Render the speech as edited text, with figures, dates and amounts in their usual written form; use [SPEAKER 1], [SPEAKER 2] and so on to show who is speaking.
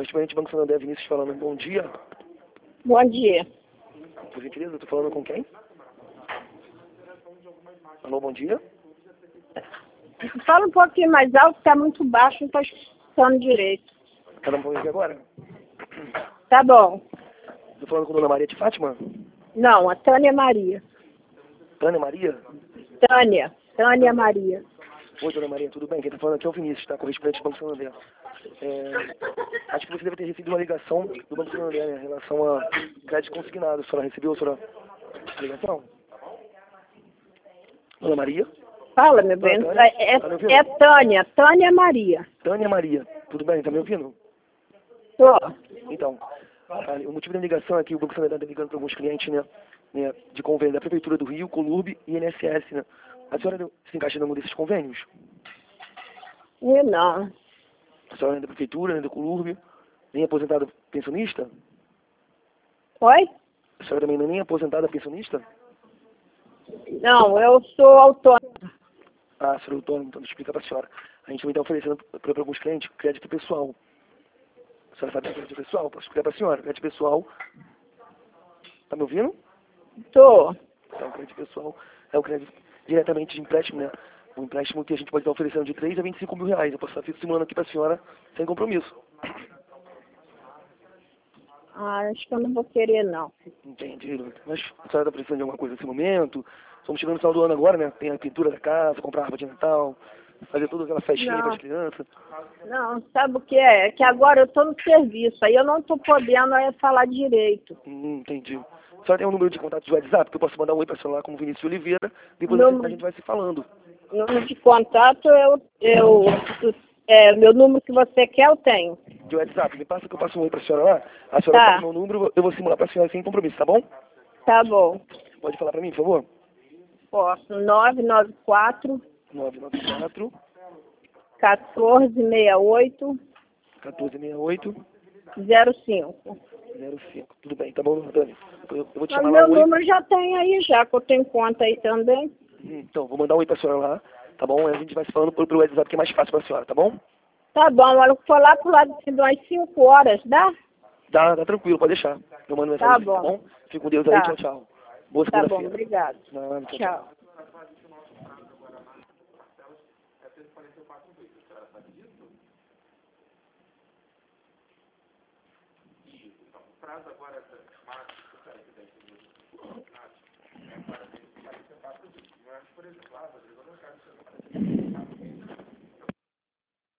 [SPEAKER 1] Correspondente Banco Santander, Vinícius falando. Bom dia.
[SPEAKER 2] Bom dia.
[SPEAKER 1] Por gentileza, eu tô falando com quem? Alô, bom dia.
[SPEAKER 2] Fala um pouquinho mais alto, tá muito baixo, não tô escutando direito.
[SPEAKER 1] Tá dando pra ouvir agora?
[SPEAKER 2] Tá bom.
[SPEAKER 1] Tô falando com a Dona Maria de Fátima?
[SPEAKER 2] Não, a Tânia Maria.
[SPEAKER 1] Tânia Maria?
[SPEAKER 2] Tânia Maria.
[SPEAKER 1] Oi, Dona Maria, tudo bem? Quem tá falando aqui é o Vinícius, tá? Correspondente Banco Santander. Acho que você deve ter recebido uma ligação do Banco Santander, né, em relação a crédito consignado. A senhora recebeu a ligação? Dona Maria?
[SPEAKER 2] Fala, meu bem.
[SPEAKER 1] Tânia? Tá me ouvindo?
[SPEAKER 2] Tânia Maria.
[SPEAKER 1] Tânia Maria, tudo bem? Tá me ouvindo?
[SPEAKER 2] Tô.
[SPEAKER 1] Então, o motivo da ligação é que o Banco Santander está ligando para alguns clientes, né, de convênio da Prefeitura do Rio, Colurb e INSS, né? A senhora se encaixa em algum desses convênios?
[SPEAKER 2] Eu não.
[SPEAKER 1] A senhora é da Prefeitura, né, do Colurb, nem aposentada pensionista?
[SPEAKER 2] Oi?
[SPEAKER 1] A senhora também não é nem aposentada pensionista?
[SPEAKER 2] Não, eu sou autônoma.
[SPEAKER 1] Ah, a senhora é autônoma, então explica para a senhora. A gente também está oferecendo para alguns clientes crédito pessoal. A senhora sabe o que é crédito pessoal? Posso explicar para a senhora? Crédito pessoal... Tá me ouvindo?
[SPEAKER 2] Tô.
[SPEAKER 1] Então, o crédito pessoal é o crédito diretamente de empréstimo, né? Um empréstimo que a gente pode estar oferecendo de 3 a 25 mil reais. Eu posso estar simulando aqui para a senhora sem compromisso.
[SPEAKER 2] Ah, acho que eu não vou querer, não.
[SPEAKER 1] Entendi. Mas a senhora está precisando de alguma coisa nesse momento? Estamos chegando no final do ano agora, né? Tem a pintura da casa, comprar árvore de Natal, fazer toda aquela festinha para
[SPEAKER 2] Não.
[SPEAKER 1] as crianças.
[SPEAKER 2] Não, sabe o que é? É que agora eu tô no serviço, aí eu não tô podendo falar direito.
[SPEAKER 1] Entendi. A senhora tem um número de contato de WhatsApp que eu posso mandar um oi para a senhora lá como Vinícius Oliveira, depois a gente vai se falando.
[SPEAKER 2] Número de contato, meu número que você quer, eu tenho.
[SPEAKER 1] De WhatsApp, me passa que eu passo um oi para a senhora lá. A senhora
[SPEAKER 2] Tá.
[SPEAKER 1] passa meu número, eu vou simular para a senhora sem compromisso, tá bom?
[SPEAKER 2] Tá bom.
[SPEAKER 1] Pode falar para mim, por favor?
[SPEAKER 2] Posso. 994
[SPEAKER 1] 994
[SPEAKER 2] 1468
[SPEAKER 1] 1468
[SPEAKER 2] 05.
[SPEAKER 1] 05. Tudo bem, tá bom, Antônio? Eu vou te
[SPEAKER 2] Mas
[SPEAKER 1] chamar lá
[SPEAKER 2] meu
[SPEAKER 1] um oi.
[SPEAKER 2] número já tem aí, já que eu tenho conta aí também.
[SPEAKER 1] Então, vou mandar um oi pra senhora lá, tá bom? Aí a gente vai se falando pelo WhatsApp que é mais fácil pra senhora, tá bom?
[SPEAKER 2] Tá bom, olha, eu vou lá pro lado de umas 5 horas, dá?
[SPEAKER 1] Tá tranquilo, pode deixar. Eu mando
[SPEAKER 2] Tá
[SPEAKER 1] mensagem, tá
[SPEAKER 2] bom.
[SPEAKER 1] bom? Fica com Deus aí,
[SPEAKER 2] Tá.
[SPEAKER 1] tchau, tchau. Boa
[SPEAKER 2] Tá bom,
[SPEAKER 1] segunda-feira.
[SPEAKER 2] obrigado.
[SPEAKER 1] Nada, tchau, tchau.
[SPEAKER 2] Tchau.
[SPEAKER 3] Prazo agora é março, que tem que ser mas, por exemplo, às vezes eu não quero